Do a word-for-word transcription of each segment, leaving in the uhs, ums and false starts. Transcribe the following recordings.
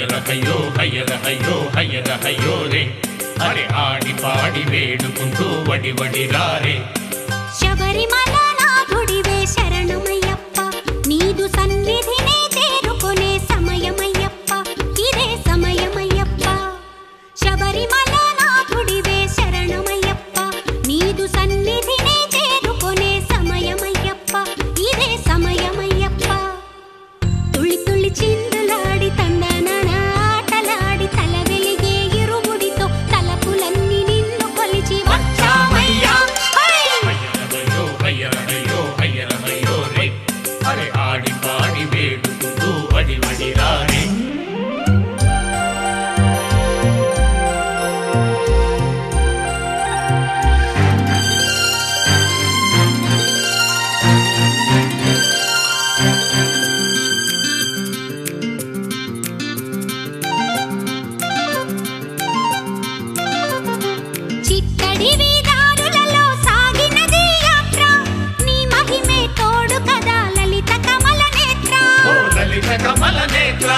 హయ్యర హయ్యో హయ్యర హయ్యో హయ్యర హయ్యో రే అరే ఆడి పాడి వేడుకుంటూ వడి వడి రారే శబరిమల నాథుడివే శరణమయ్యప్ప నీదు సన్నిధినే చేరుకునే సమయమయ్యప్ప ఇదే సమయమయ్యప్ప శబరిమల నాథుడివే శరణమయ్యప్ప నీదు సన్నిధినే చేరుకునే సమయమయ్యప్ప ఇదే సమయమయ్యప్ప తుళి తుళి చిందులాడి తందనన ఆటలాడి తల వెలిగే ఇరుముడితో తలపులన్నీ నిన్ను కొలిచి వచ్చామయ్యా అరే ఆడి పాడి వేడుకుంటూ వడి వడి రారే చిత్తడి వీధారులలో సాగినది యాత్ర నీ మహిమే తోడు కదా లలిత కమల నేత్ర ఓ లలిత కమల నేత్ర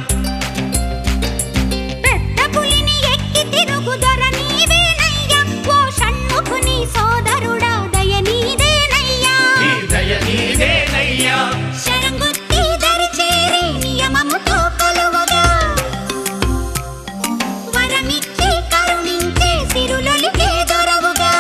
పెద్ద పులిని ఎక్కి తిరుగు దొర నీవేనయ్యా ఓ షణ్ముఖుని సోదరుడా దయ నీదేనయ్యా నీ దయ నీదేనయ్యా శరంగుత్తి దరి చేరి నియమముతో కొలువగా వరమిచ్చి కరుణించే సిరులొలికే దొరవుగా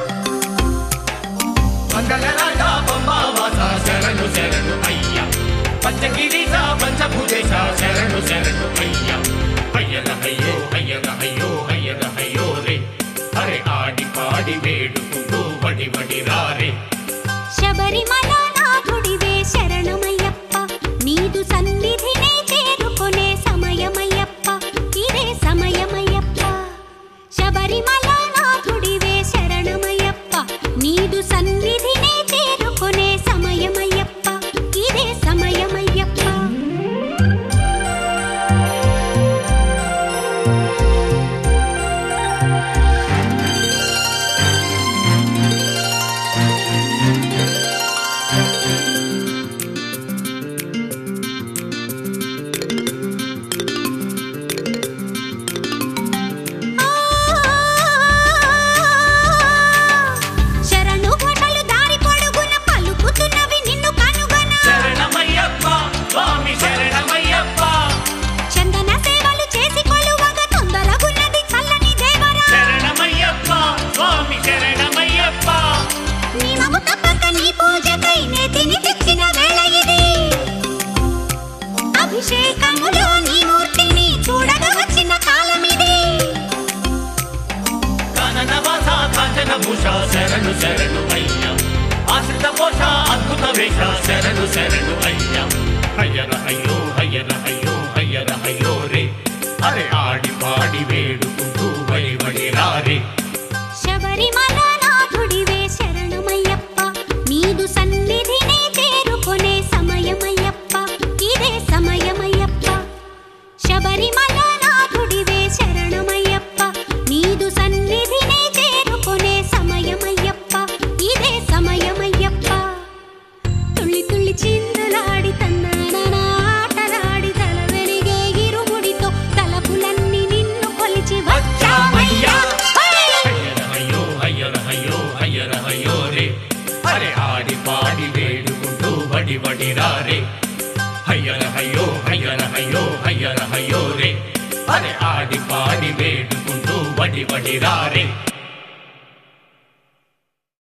మంగళరాజా బొమ్మావాస శరణు శరణు అయ్యా పంచగిరీశ పంచభూతేశ శరణు శరణు అయ్యా హయ్యర హయ్యో హయ్యర హయ్యో హయ్యర హయ్యో రే అరే ఆడి పాడి వేడుకుంటూ వడి వడి రారే శబరిమల నాథుడివే శరణమయ్యప్ప నీదు సన్నిధినే చేరుకునే సమయమయ్యప్ప ఇదే సమయమయ్యప్ప శబరిమల నాథుడివే శరణమయ్యప్ప నీదు సన్నిధినే చేరుకునే సమయమయ్యప్ప ఇదే సమయమయ్యప్ప శరణు గొడలు దారి పొడుగున పలుకుతున్నవి నిన్ను కనుగొన శరణమయ్యప్ప స్వామి శరణమయ్యప్ప చందన సేవలు చేసి కొలువగా తొందరగున్నది చల్లని దేవరా శరణమయ్యప్ప స్వామి శరణమయ్యప్ప నియమము తప్పక నీ పూజకై నేతిని తెచ్చిన వేళ ఇది అభిషేకములో నీ మూర్తిని చూడగా వచ్చిన కాలమిది కాననవాస కాంచన భూష శరణు శరణు అయ్యా ఆశ్రిత పోష అద్భుత వేష శరణు శరణు అయ్యా హయ్యర హయ్యో హయ్యర హయ్యో హయ్యర హయ్యో రే అరే ఆడి పాడి వేడుకుంటూ వడి వడి రారే శబరిమల నాథుడివే శరణమయ్యప్ప నీదు సన్నిధినే చేరుకునే సమయమయ్యప్ప ఇదే సమయమయ్యప్ప శబరిమల నాథుడివే శరణమయ్యప్ప నీదు సన్నిధినే చేరుకునే సమయమయ్యప్ప ఇదే సమయమయ్యప్ప తుళ్ళి తుళ్ళి చిందులాడి తన్నన ఆటలాడి తల వెలిగే ఇరుముడితో తలపులన్నీ నిన్ను కొలిచి వచ్చామయ్యా హయ్యర హయ్యో హయ్యర హయ్యో హయ్యర హయ్యో రే అరే ఆడి పాడి వేడుకుంటూ వడి వడి రారే హయ్యర హయ్యో హయ్యర హయ్యో హయ్యర హయ్యో రే అరే ఆడి పాడి వేడుకుంటూ వడి వడి రారే